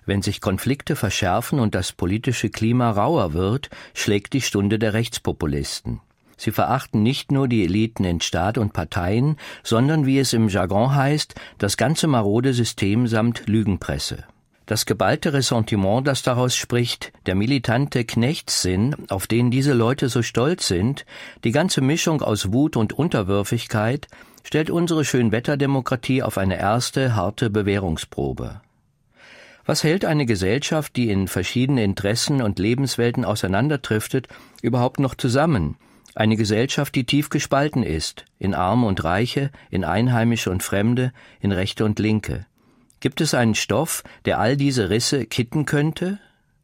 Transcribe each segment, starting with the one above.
Wenn sich Konflikte verschärfen und das politische Klima rauer wird, schlägt die Stunde der Rechtspopulisten. Sie verachten nicht nur die Eliten in Staat und Parteien, sondern, wie es im Jargon heißt, das ganze marode System samt Lügenpresse. Das geballte Ressentiment, das daraus spricht, der militante Knechtssinn, auf den diese Leute so stolz sind, die ganze Mischung aus Wut und Unterwürfigkeit, stellt unsere Schönwetterdemokratie auf eine erste, harte Bewährungsprobe. Was hält eine Gesellschaft, die in verschiedene Interessen und Lebenswelten auseinanderdriftet, überhaupt noch zusammen? Eine Gesellschaft, die tief gespalten ist, in Arme und Reiche, in Einheimische und Fremde, in Rechte und Linke. Gibt es einen Stoff, der all diese Risse kitten könnte?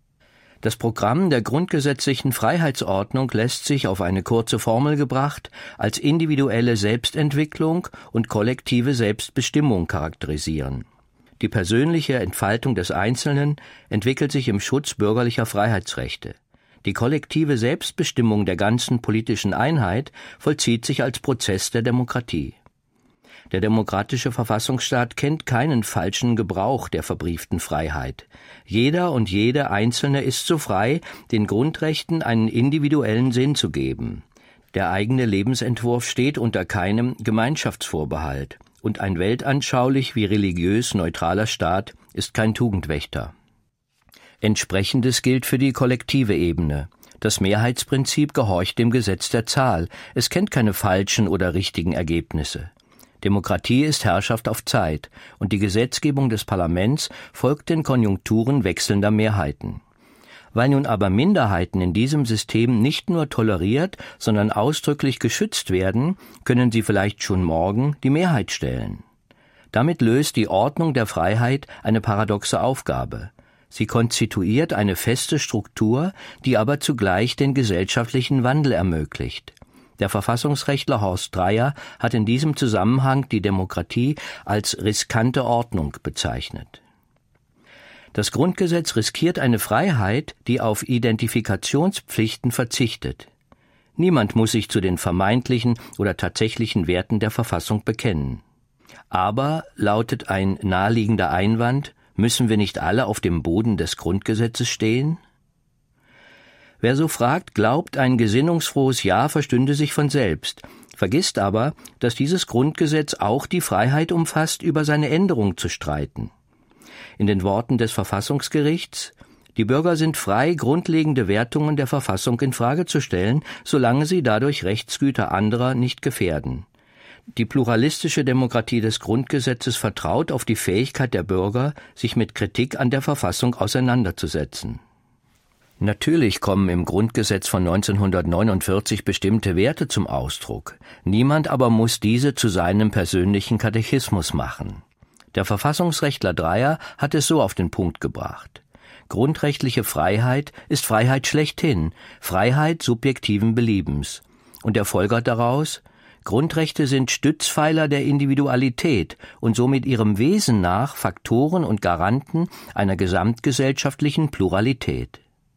Das Programm der grundgesetzlichen Freiheitsordnung lässt sich auf eine kurze Formel gebracht als individuelle Selbstentwicklung und kollektive Selbstbestimmung charakterisieren. Die persönliche Entfaltung des Einzelnen entwickelt sich im Schutz bürgerlicher Freiheitsrechte. Die kollektive Selbstbestimmung der ganzen politischen Einheit vollzieht sich als Prozess der Demokratie. Der demokratische Verfassungsstaat kennt keinen falschen Gebrauch der verbrieften Freiheit. Jeder und jede Einzelne ist so frei, den Grundrechten einen individuellen Sinn zu geben. Der eigene Lebensentwurf steht unter keinem Gemeinschaftsvorbehalt. Und ein weltanschaulich wie religiös neutraler Staat ist kein Tugendwächter. Entsprechendes gilt für die kollektive Ebene. Das Mehrheitsprinzip gehorcht dem Gesetz der Zahl. Es kennt keine falschen oder richtigen Ergebnisse. Demokratie ist Herrschaft auf Zeit, und die Gesetzgebung des Parlaments folgt den Konjunkturen wechselnder Mehrheiten. Weil nun aber Minderheiten in diesem System nicht nur toleriert, sondern ausdrücklich geschützt werden, können sie vielleicht schon morgen die Mehrheit stellen. Damit löst die Ordnung der Freiheit eine paradoxe Aufgabe. Sie konstituiert eine feste Struktur, die aber zugleich den gesellschaftlichen Wandel ermöglicht. Der Verfassungsrechtler Horst Dreier hat in diesem Zusammenhang die Demokratie als riskante Ordnung bezeichnet. Das Grundgesetz riskiert eine Freiheit, die auf Identifikationspflichten verzichtet. Niemand muss sich zu den vermeintlichen oder tatsächlichen Werten der Verfassung bekennen. Aber, lautet ein naheliegender Einwand, müssen wir nicht alle auf dem Boden des Grundgesetzes stehen? Wer so fragt, glaubt, ein gesinnungsfrohes Ja verstünde sich von selbst, vergisst aber, dass dieses Grundgesetz auch die Freiheit umfasst, über seine Änderung zu streiten. In den Worten des Verfassungsgerichts: Die Bürger sind frei, grundlegende Wertungen der Verfassung in Frage zu stellen, solange sie dadurch Rechtsgüter anderer nicht gefährden. Die pluralistische Demokratie des Grundgesetzes vertraut auf die Fähigkeit der Bürger, sich mit Kritik an der Verfassung auseinanderzusetzen. Natürlich kommen im Grundgesetz von 1949 bestimmte Werte zum Ausdruck. Niemand aber muss diese zu seinem persönlichen Katechismus machen. Der Verfassungsrechtler Dreier hat es so auf den Punkt gebracht: Grundrechtliche Freiheit ist Freiheit schlechthin, Freiheit subjektiven Beliebens. Und er folgert daraus: Grundrechte sind Stützpfeiler der Individualität und somit ihrem Wesen nach Faktoren und Garanten einer gesamtgesellschaftlichen Pluralität.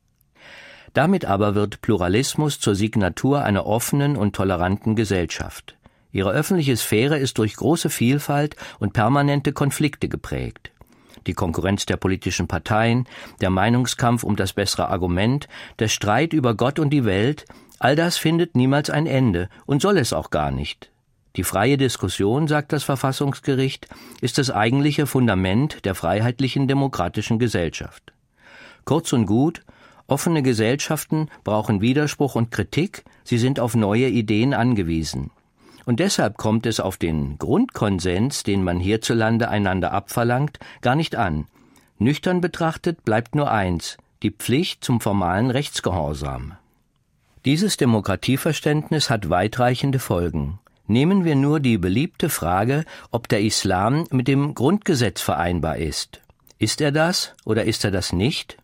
Damit aber wird Pluralismus zur Signatur einer offenen und toleranten Gesellschaft. Ihre öffentliche Sphäre ist durch große Vielfalt und permanente Konflikte geprägt. Die Konkurrenz der politischen Parteien, der Meinungskampf um das bessere Argument, der Streit über Gott und die Welt, all das findet niemals ein Ende und soll es auch gar nicht. Die freie Diskussion, sagt das Verfassungsgericht, ist das eigentliche Fundament der freiheitlichen demokratischen Gesellschaft. Kurz und gut: Offene Gesellschaften brauchen Widerspruch und Kritik, sie sind auf neue Ideen angewiesen. Und deshalb kommt es auf den Grundkonsens, den man hierzulande einander abverlangt, gar nicht an. Nüchtern betrachtet bleibt nur eins: die Pflicht zum formalen Rechtsgehorsam. Dieses Demokratieverständnis hat weitreichende Folgen. Nehmen wir nur die beliebte Frage, ob der Islam mit dem Grundgesetz vereinbar ist. Ist er das oder ist er das nicht?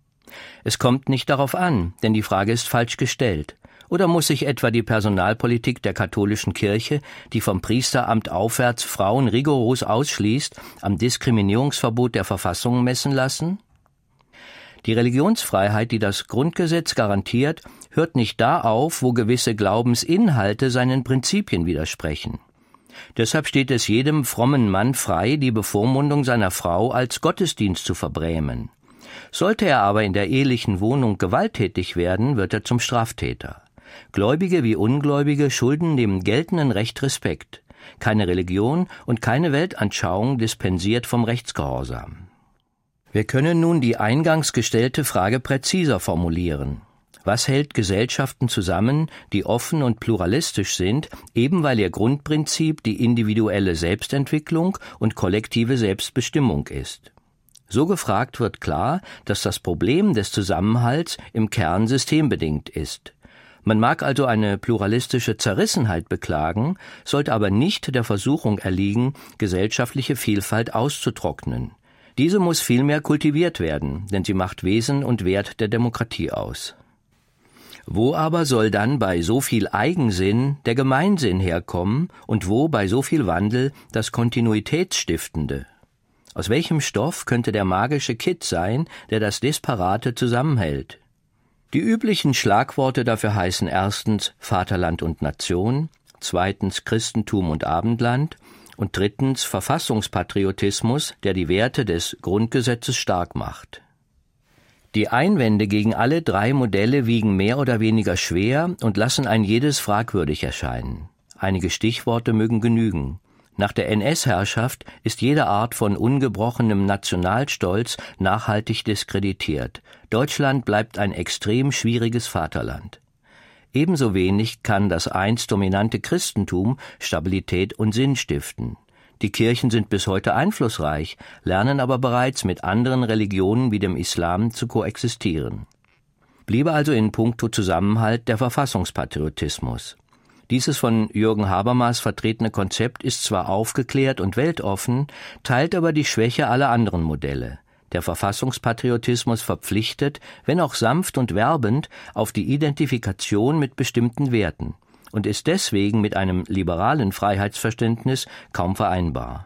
Es kommt nicht darauf an, denn die Frage ist falsch gestellt. Oder muss sich etwa die Personalpolitik der katholischen Kirche, die vom Priesteramt aufwärts Frauen rigoros ausschließt, am Diskriminierungsverbot der Verfassung messen lassen? Die Religionsfreiheit, die das Grundgesetz garantiert, hört nicht da auf, wo gewisse Glaubensinhalte seinen Prinzipien widersprechen. Deshalb steht es jedem frommen Mann frei, die Bevormundung seiner Frau als Gottesdienst zu verbrämen. Sollte er aber in der ehelichen Wohnung gewalttätig werden, wird er zum Straftäter. Gläubige wie Ungläubige schulden dem geltenden Recht Respekt. Keine Religion und keine Weltanschauung dispensiert vom Rechtsgehorsam. Wir können nun die eingangs gestellte Frage präziser formulieren. Was hält Gesellschaften zusammen, die offen und pluralistisch sind, eben weil ihr Grundprinzip die individuelle Selbstentwicklung und kollektive Selbstbestimmung ist? So gefragt wird klar, dass das Problem des Zusammenhalts im Kern systembedingt ist. Man mag also eine pluralistische Zerrissenheit beklagen, sollte aber nicht der Versuchung erliegen, gesellschaftliche Vielfalt auszutrocknen. Diese muss vielmehr kultiviert werden, denn sie macht Wesen und Wert der Demokratie aus. Wo aber soll dann bei so viel Eigensinn der Gemeinsinn herkommen und wo bei so viel Wandel das Kontinuitätsstiftende? Aus welchem Stoff könnte der magische Kitt sein, der das Disparate zusammenhält? Die üblichen Schlagworte dafür heißen erstens Vaterland und Nation, zweitens Christentum und Abendland und drittens Verfassungspatriotismus, der die Werte des Grundgesetzes stark macht. Die Einwände gegen alle drei Modelle wiegen mehr oder weniger schwer und lassen ein jedes fragwürdig erscheinen. Einige Stichworte mögen genügen. Nach der NS-Herrschaft ist jede Art von ungebrochenem Nationalstolz nachhaltig diskreditiert. Deutschland bleibt ein extrem schwieriges Vaterland. Ebenso wenig kann das einst dominante Christentum Stabilität und Sinn stiften. Die Kirchen sind bis heute einflussreich, lernen aber bereits mit anderen Religionen wie dem Islam zu koexistieren. Bliebe also in puncto Zusammenhalt der Verfassungspatriotismus. Dieses von Jürgen Habermas vertretene Konzept ist zwar aufgeklärt und weltoffen, teilt aber die Schwäche aller anderen Modelle. Der Verfassungspatriotismus verpflichtet, wenn auch sanft und werbend, auf die Identifikation mit bestimmten Werten und ist deswegen mit einem liberalen Freiheitsverständnis kaum vereinbar.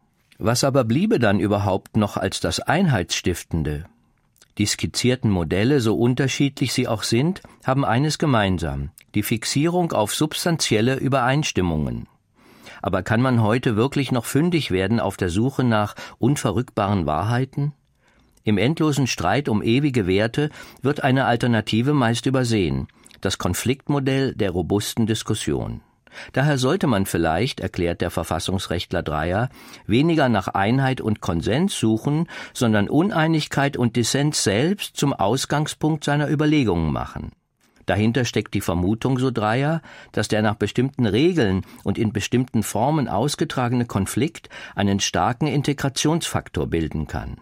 Was aber bliebe dann überhaupt noch als das Einheitsstiftende? Die skizzierten Modelle, so unterschiedlich sie auch sind, haben eines gemeinsam: die Fixierung auf substanzielle Übereinstimmungen. Aber kann man heute wirklich noch fündig werden auf der Suche nach unverrückbaren Wahrheiten? Im endlosen Streit um ewige Werte wird eine Alternative meist übersehen: das Konfliktmodell der robusten Diskussion. Daher sollte man vielleicht, erklärt der Verfassungsrechtler Dreyer, weniger nach Einheit und Konsens suchen, sondern Uneinigkeit und Dissens selbst zum Ausgangspunkt seiner Überlegungen machen. Dahinter steckt die Vermutung, so Dreyer, dass der nach bestimmten Regeln und in bestimmten Formen ausgetragene Konflikt einen starken Integrationsfaktor bilden kann.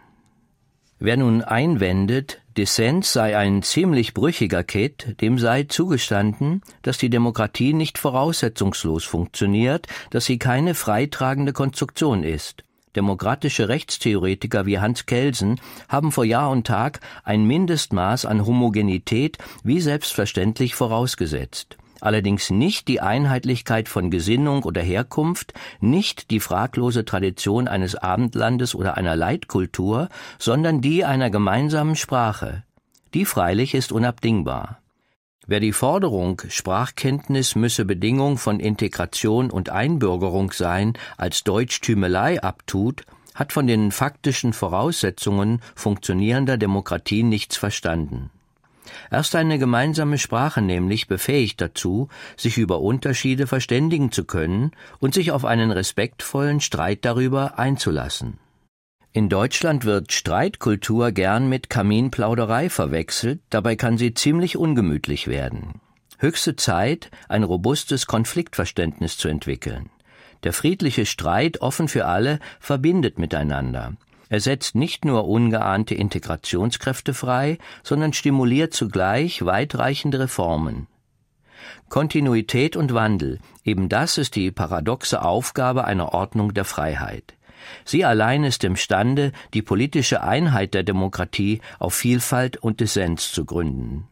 Wer nun einwendet, Dissens sei ein ziemlich brüchiger Kitt, dem sei zugestanden, dass die Demokratie nicht voraussetzungslos funktioniert, dass sie keine freitragende Konstruktion ist. Demokratische Rechtstheoretiker wie Hans Kelsen haben vor Jahr und Tag ein Mindestmaß an Homogenität wie selbstverständlich vorausgesetzt. Allerdings nicht die Einheitlichkeit von Gesinnung oder Herkunft, nicht die fraglose Tradition eines Abendlandes oder einer Leitkultur, sondern die einer gemeinsamen Sprache. Die freilich ist unabdingbar. Wer die Forderung, Sprachkenntnis müsse Bedingung von Integration und Einbürgerung sein, als Deutschtümelei abtut, hat von den faktischen Voraussetzungen funktionierender Demokratie nichts verstanden. Erst eine gemeinsame Sprache nämlich befähigt dazu, sich über Unterschiede verständigen zu können und sich auf einen respektvollen Streit darüber einzulassen. In Deutschland wird Streitkultur gern mit Kaminplauderei verwechselt, dabei kann sie ziemlich ungemütlich werden. Höchste Zeit, ein robustes Konfliktverständnis zu entwickeln. Der friedliche Streit, offen für alle, verbindet miteinander. Er setzt nicht nur ungeahnte Integrationskräfte frei, sondern stimuliert zugleich weitreichende Reformen. Kontinuität und Wandel, eben das ist die paradoxe Aufgabe einer Ordnung der Freiheit. Sie allein ist imstande, die politische Einheit der Demokratie auf Vielfalt und Dissens zu gründen.